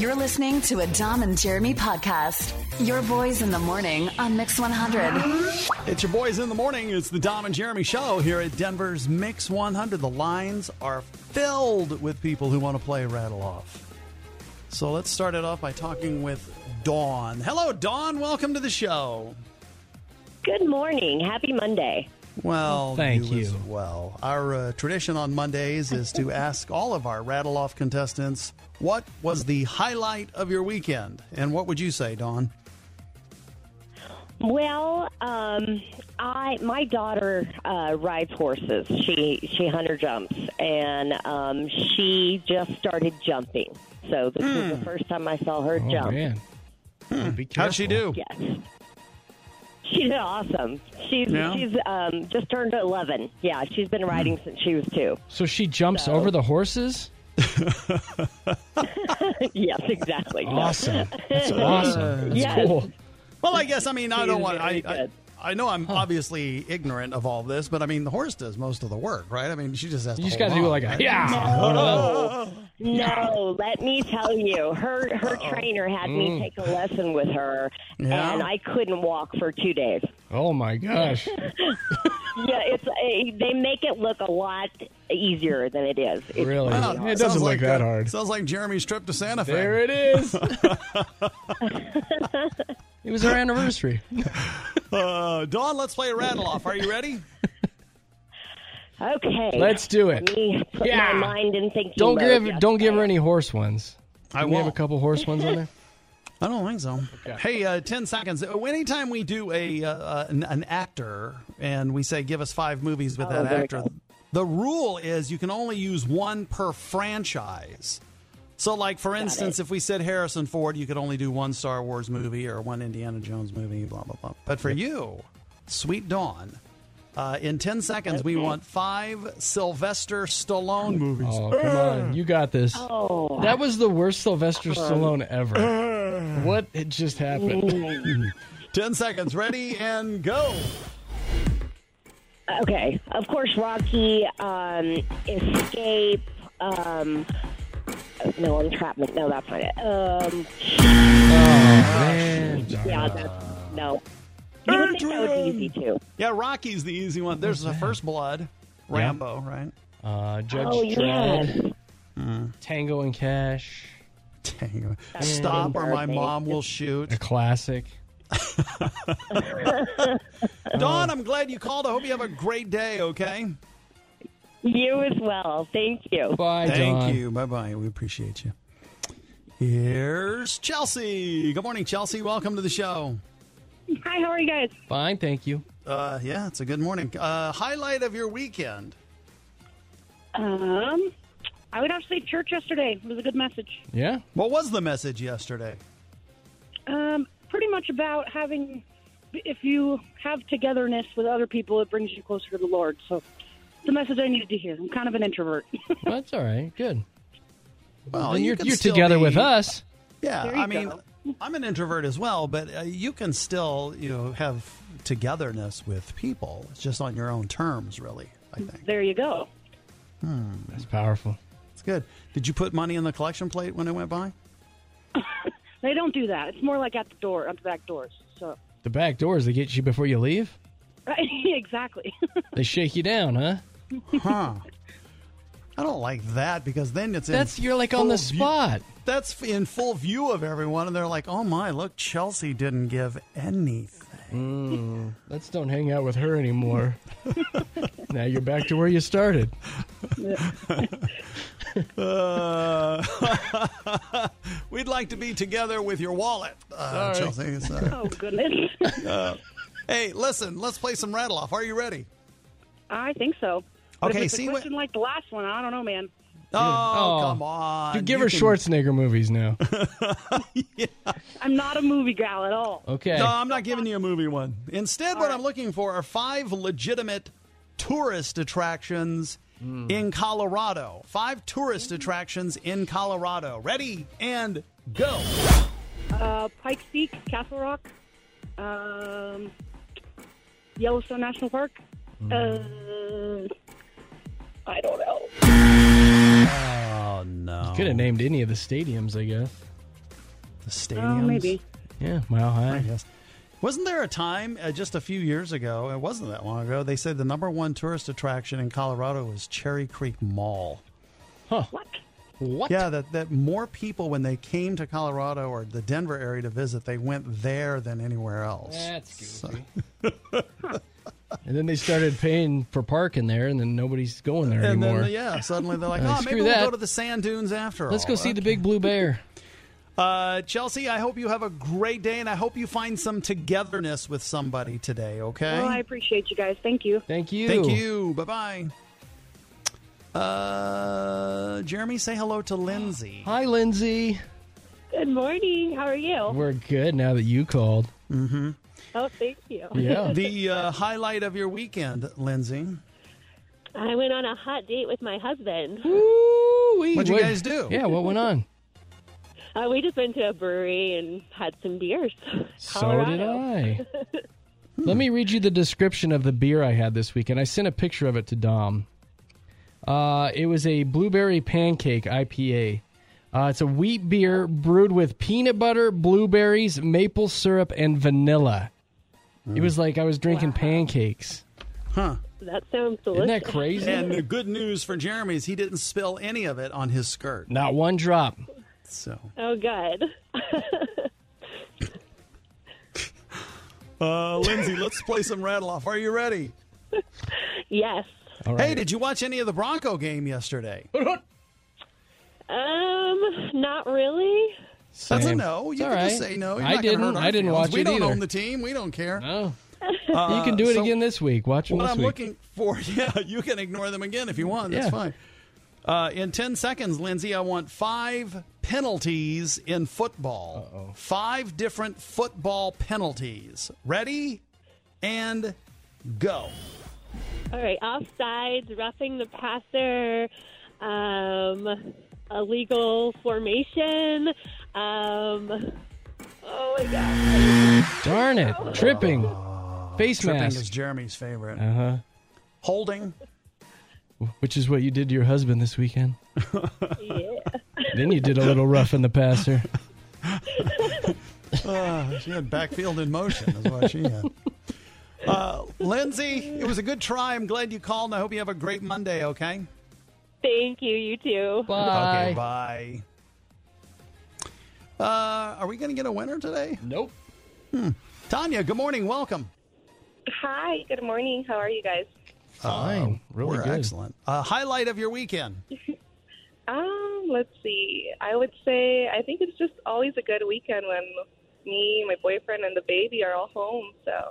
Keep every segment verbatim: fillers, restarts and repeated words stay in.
You're listening to a Dom and Jeremy podcast. Your boys in the morning on Mix one hundred. It's your boys in the morning. It's the Dom and Jeremy show here at Denver's Mix one hundred. The lines are filled with people who want to play Rattle Off. So let's start it off by talking with Dawn. Hello, Dawn. Welcome to the show. Good morning. Happy Monday. Well, thank you. you. As well. Our uh, tradition on Mondays is to ask all of our Rattle Off contestants, what was the highlight of your weekend? And what would you say, Dawn? Well, um, I my daughter uh, rides horses. She she hunter jumps, and um, she just started jumping. So this Hmm. was the first time I saw her Oh, jump. man. Hmm. Be How'd she do? Yes. She did awesome. She's Yeah? she's um, just turned eleven. Yeah, she's been riding since she was two. So she jumps So- over the horses? Yes, exactly. Awesome. That's awesome. That's Yes. cool. Well, I guess, I mean, I She's don't want I, very I good. I know I'm obviously ignorant of all this, but I mean, the horse does most of the work, right? I mean, she just has to You just hold got to do on, like a, right? yeah. No, let me tell you, her her trainer had me take a lesson with her, Yeah? and I couldn't walk for two days. Oh, my gosh. Yeah, it's uh, they make it look a lot easier than it is. It's Really? Wow, It sounds doesn't look like, that uh, hard. Sounds like Jeremy's trip to Santa Fe. There it is. It was our anniversary. Uh, Dawn, let's play a rattle off. Are you ready? Okay, Let's do it. Let me put Yeah. my mind in thinking Don't mode. give Yes, don't give I her am. any horse ones. I Do we have a won't. couple horse ones on there? I don't think so. Okay. Hey, uh, ten seconds. Anytime we do a uh, an, an actor and we say, give us five movies with Oh, that there we actor, go. the rule is you can only use one per franchise. So, like, for instance, it. if we said Harrison Ford, you could only do one Star Wars movie or one Indiana Jones movie, blah, blah, blah. But for you, Sweet Dawn, uh, in ten seconds, we want five Sylvester Stallone movies. Oh, come on. You got this. Oh, That was the worst Sylvester Stallone ever. What had just happened? ten seconds. Ready and go. okay. Of course, Rocky, um, Escape. Um, no, Entrapment. No, that's not it. Um, Oh, man. yeah, that's no. You would think that would be easy too. Yeah, Rocky's the easy one. There's the First Blood, Rambo, right? Uh, Judge Oh, Dredd, yes. Tango and Cash, Dang. Stop or my mom will shoot. a classic. Dawn, I'm glad you called. I hope you have a great day, okay? You as well. Thank you. Bye, Thank Dawn. you. Bye-bye. We appreciate you. Here's Chelsea. Good morning, Chelsea. Welcome to the show. Hi, how are you guys? Fine, thank you. Uh, yeah, it's a good morning. Uh, highlight of your weekend. Um, I would have to say church yesterday. It was a good message. Yeah? What was the message yesterday? Um, pretty much about having, if you have togetherness with other people, it brings you closer to the Lord. So, the message I needed to hear. I'm kind of an introvert. Well, that's all right. Good. Well, And you you're can you're still together be- with us. Yeah, There you I mean, go. I'm an introvert as well, but uh, you can still, you know, have togetherness with people. It's just on your own terms, really, I think. There you go. That's powerful. It's good. Did you put money in the collection plate when it went by? They don't do that. It's more like at the door, at the back doors. So, The back doors, they get you before you leave? right, exactly. They shake you down, huh? Huh. I don't like that because then it's in That's, you're like on the full view- spot. That's in full view of everyone, and they're like, "Oh my, look, Chelsea didn't give anything." Let's don't hang out with her anymore. Now you're back to where you started. Uh, we'd like to be together with your wallet, uh, Sorry. Chelsea. So- Oh, goodness. hey, listen, let's play some rattle off. Are you ready? I think so. But Okay, if it's see a what- question like the last one, I don't know, man. Oh, Oh. come on! You give You her can- Schwarzenegger movies now. I'm not a movie gal at all. Okay. No, I'm not giving you a movie one. Instead, what right. I'm looking for are five legitimate tourist attractions in Colorado. Five tourist attractions in Colorado. Ready and go. Uh, Pikes Peak, Castle Rock, um, Yellowstone National Park. Uh, I don't know. Oh no! Could have named any of the stadiums, I guess. The stadiums? Oh, maybe. Yeah, Mile I High. guess. Wasn't there a time uh, just a few years ago, it wasn't that long ago, they said the number one tourist attraction in Colorado was Cherry Creek Mall. Huh. What? What? Yeah, that, that more people, when they came to Colorado or the Denver area to visit, they went there than anywhere else. That's goofy. And then they started paying for parking there, and then nobody's going there And anymore. then, yeah, suddenly they're like, Uh, oh, screw maybe we'll that. go to the sand dunes after all. Let's go see the Okay. big blue bear. Uh, Chelsea, I hope you have a great day, and I hope you find some togetherness with somebody today, okay? Well, I appreciate you guys. Thank you. Thank you. Thank you. Bye-bye. Uh, Jeremy, say hello to Lindsay. Hi, Lindsay. Good morning. How are you? We're good now that you called. Mm-hmm. Oh, thank you. Yeah. The uh, highlight of your weekend, Lindsay. I went on a hot date with my husband. Woo-wee. What'd you What- guys do? Yeah, what went on? Uh, we just went to a brewery and had some beers. So Colorado. did I. Let me read you the description of the beer I had this weekend. I sent a picture of it to Dom. Uh, it was a blueberry pancake I P A. Uh, it's a wheat beer brewed with peanut butter, blueberries, maple syrup, and vanilla. It was like I was drinking Wow. pancakes. Huh. That sounds delicious. Isn't that crazy? And the good news for Jeremy is he didn't spill any of it on his skirt. Not one drop. So, Oh, good. uh, Lindsay, let's play some rattle off. Are you ready? Yes. All Hey, right. did you watch any of the Bronco game yesterday? Um, not really. That's a Same. no. It's You all can right. just say no. You're I not gonna didn't. hurt our I didn't feelings. watch We it don't either. own the team. We don't care. No. Uh, You can do it so again this week. Watch them What this I'm week. looking for, yeah, you can ignore them again if you want. That's Yeah. fine. Uh, in ten seconds, Lindsay, I want five penalties in football. Uh-oh. Five different football penalties. Ready? And go. All right. Offsides, roughing the passer, um, illegal formation. Um, oh, my God. Darn it. Tripping. Face Tripping mask. is Jeremy's favorite. Uh-huh. Holding. Which is what you did to your husband this weekend. Yeah. Then you did a little rough in the passer. Uh, she had backfield in motion is what she had. Uh, Lindsay, it was a good try. I'm glad you called, and I hope you have a great Monday, okay? Thank you. You too. Bye. Okay, bye. Uh, are we going to get a winner today? Nope. Tanya, good morning. Welcome. Hi, good morning. How are you guys? Fine. Really We're good. excellent. Uh, highlight of your weekend. Um, let's see. I would say I think it's just always a good weekend when me, my boyfriend, and the baby are all home. So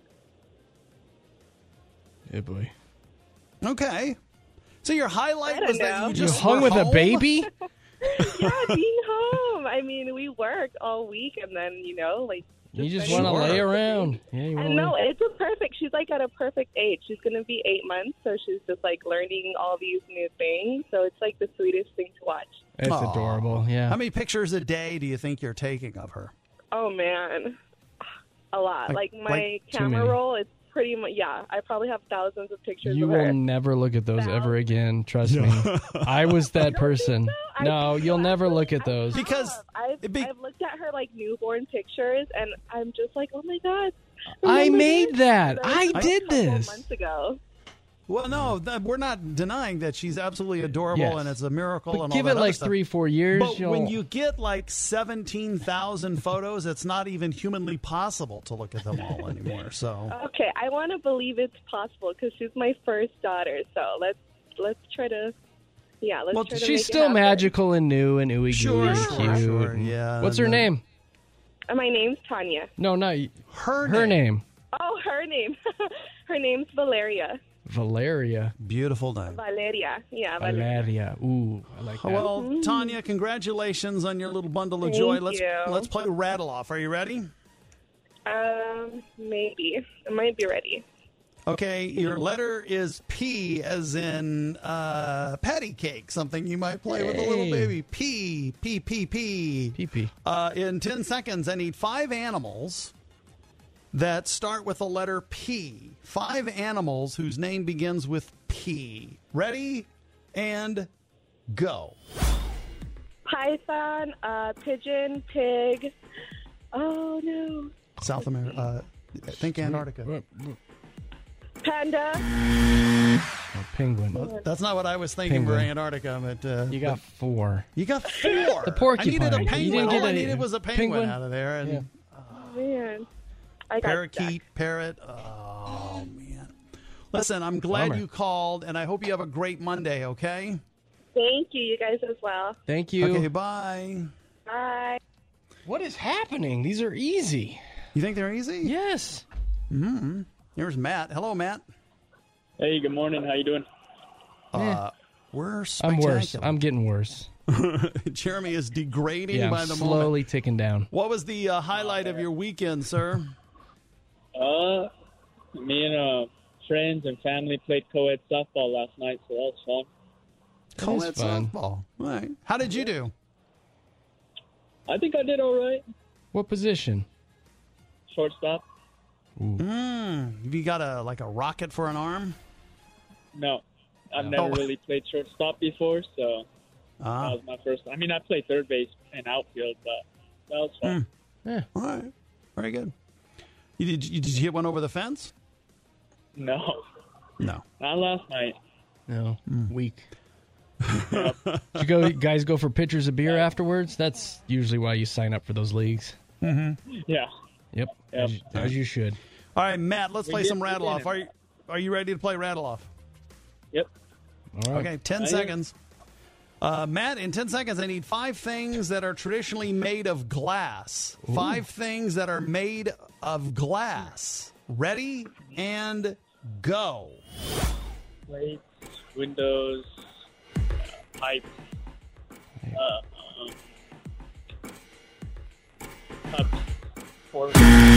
Yeah, boy. Okay. So your highlight I don't was that know. you You just hung were with a home? baby? yeah, being home. I mean, we work all week, and then you know, like You just spending want to Sure. lay time with the around. baby. Yeah, you And want no, to it's a perfect. She's like at a perfect age. She's going to be eight months, so she's just like learning all these new things. So it's like the sweetest thing to watch. It's Aw. adorable. Yeah. How many pictures a day do you think you're taking of her? Oh man, a lot. Like- Like, my like too camera many. roll is pretty much. Yeah, I probably have thousands of pictures You of will her. never look at those ever again. Trust me. I was that person. I No, think you'll so. never look at I those. have. Because I've, it'd be- I've looked at her like newborn pictures, and I'm just like, oh my god, I remember made this? that. That was I like a did couple this. months ago. Well, no, th- we're not denying that she's absolutely adorable Yes. and it's a miracle But and give all it that like other stuff. three, four years. But you'll... when you get like seventeen thousand photos, it's not even humanly possible to look at them all anymore. So, Okay, I want to believe it's possible because she's my first daughter. So let's let's try to, yeah, let's Well, try to. she's make it still happen. magical and new and ooey Sure, gooey sure, and cute. sure, and- yeah, What's her and then- name? Uh, My name's Tanya. No, not y- her, her name. Oh, her name. Her name's Valeria. Valeria. Beautiful name. Valeria. Yeah, Valeria. Valeria. Ooh, I like that. Well, Tanya, congratulations on your little bundle of Thank joy. Let's you. let's play rattle off. Are you ready? Um, maybe. I might be ready. Okay, your letter is P, as in uh, patty cake, something you might play with a little Hey. baby. P, P, P, P. Pee-pee. Uh, in ten seconds, I need five animals that start with the letter P. Five animals whose name begins with P. Ready? And go. python, uh, pigeon, pig. Oh, no. South America. Uh, I think Antarctica. Panda. Oh, penguin. Well, that's not what I was thinking for Penguin. Antarctica, but uh, You got but four. you got four. The porcupine. I needed a You penguin. didn't get All I a- needed was a penguin, penguin? out of there, and Yeah. Oh, man. I got parakeet, parrot. Oh man! Listen, I'm glad Bummer. you called, and I hope you have a great Monday. Okay. Thank you. You guys as well. Thank you. Okay. Bye. Bye. What is happening? These are easy. You think they're easy? Yes. Mm-hmm. Here's Matt. Hello, Matt. Hey, good morning. How you doing? Uh, we're I'm spectacular. worse. I'm getting worse. Jeremy is degrading Yeah, by I'm the slowly moment. ticking down. What was the uh, highlight of your weekend, sir? Uh, me and uh, friends and family played co-ed softball last night, so that was fun. Co-ed is fun. softball. All right. How did you do? I think I did all right. What position? Shortstop? Mm, have you got a like a rocket for an arm? No, I've Oh. never really played shortstop before, so Ah. that was my first. I mean, I played third base and outfield, but that was fun. Yeah. All right. Very good. You did, you, did you hit one over the fence? No, No. not last night. No. Hmm. Weak. Did you go, guys go for pitchers of beer afterwards? That's usually why you sign up for those leagues. Yeah. Yep. Yep. As, you- as you should. All right, Matt, let's We play did- some we rattle did off. it. Are you are you ready to play rattle off? Yep. All right. Okay, ten I am. seconds. Uh, Matt, in ten seconds, I need five things that are traditionally made of glass. Five things that are made of glass. Ready and go. Plates, windows, uh, pipes, uh, um, cups, forks.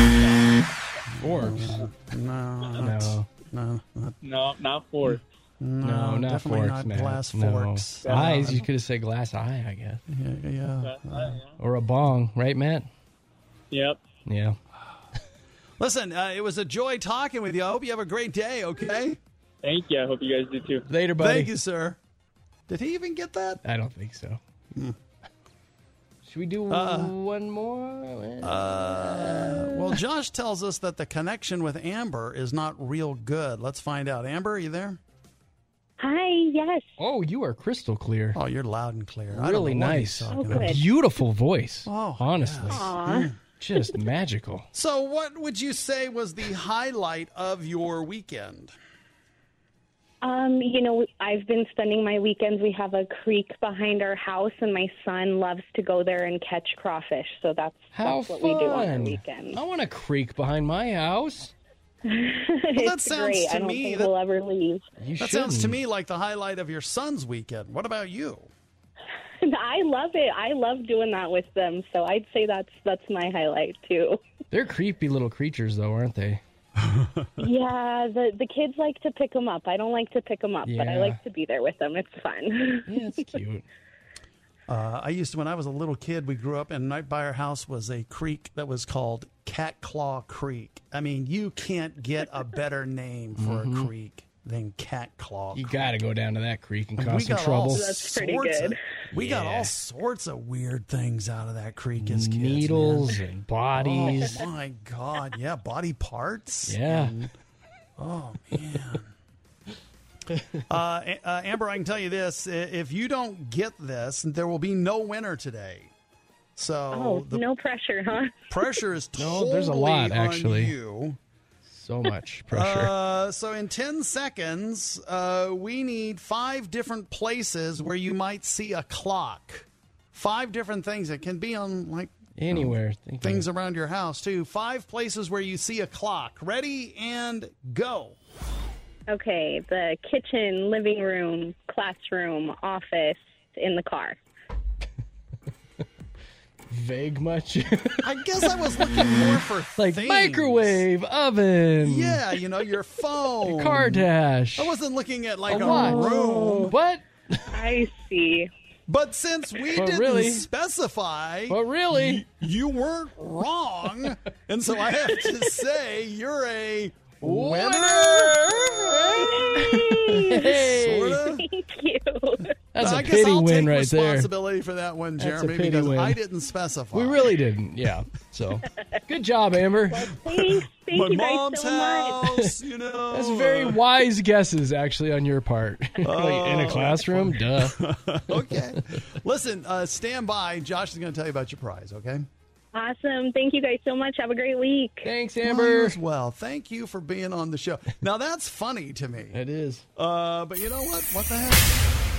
Forks. No, No. no, not, No, not forks. No, not definitely forks, not man. glass No. forks. Eyes, you could have said glass eye, I guess. Yeah, yeah. Uh, yeah. Or a bong, right, Matt? Yep. Yeah. Listen, uh, it was a joy talking with you. I hope you have a great day, okay? Thank you. I hope you guys do too. Later, buddy. Thank you, sir. Did he even get that? I don't think so. Should we do Uh, one more? Uh, well, Josh tells us that the connection with Amber is not real good. Let's find out. Amber, are you there? Hi, yes. Oh, you are crystal clear. Oh, you're loud and clear. I don't Really know what nice. he's Oh, talking about. good. Beautiful voice. Oh, honestly. Aw. Just magical. So, what would you say was the highlight of your weekend? Um, you know, I've been spending my weekends. We have a creek behind our house, and my son loves to go there and catch crawfish. So that's, How that's what fun. we do on our weekends. I want a creek behind my house. it's that sounds great. to I don't me think that- we'll ever leave. You That sounds to shouldn't. me like the highlight of your son's weekend. What about you? I love it. I love doing that with them. So I'd say that's that's my highlight too. They're creepy little creatures, though, aren't they? Yeah, the the kids like to pick them up. I don't like to pick them up, but I Yeah. like to be there with them. It's fun. Yeah, it's cute. Uh, I used to, when I was a little kid, we grew up, and right by our house was a creek that was called Cat Claw Creek. I mean, you can't get a better name for a creek than Cat Claw You Creek. got to go down to that creek and We cause some got trouble. all That's pretty sorts good. Of, we got Yeah. all sorts of weird things out of that creek as kids. Needles man. and bodies. Oh my God! Yeah, body parts. Yeah. And- oh man. uh, A- uh, Amber, I can tell you this: i- if you don't get this, there will be no winner today. So Oh, the no pressure, huh? pressure is No, totally there's a lot, on actually. you. So much pressure. Uh, so in ten seconds, uh, we need five different places where you might see a clock. Five different things. It can be on like Anywhere. Think of things it. around your house too. Five places where you see a clock. Ready and go. Okay, the kitchen, living room, classroom, office, in the car. Vague much. I guess I was looking more for like things. microwave, oven. Yeah, you know, your phone. Car dash. I wasn't looking at like A a, watch. room. What? I see. But since we But didn't really- specify, But really? you weren't wrong. And so I have to say you're a winner. Hey. Sorta. Thank you. That's I a guess pity I'll win take right there. responsibility for that one, That's a Jeremy, pity because win. I didn't specify. We really didn't. Yeah. So, good job, Amber. Thanks. Thank My you guys mom's so much. house, you know. That's very wise guesses, actually, on your part. Like, in a classroom? Duh. Okay. Listen, uh, stand by. Josh is going to tell you about your prize, okay? Awesome. Thank you guys so much. Have a great week. Thanks, Well, you Amber. as well. Thank you for being on the show. Now, that's funny to me. It is. Uh, but you know what? What the heck?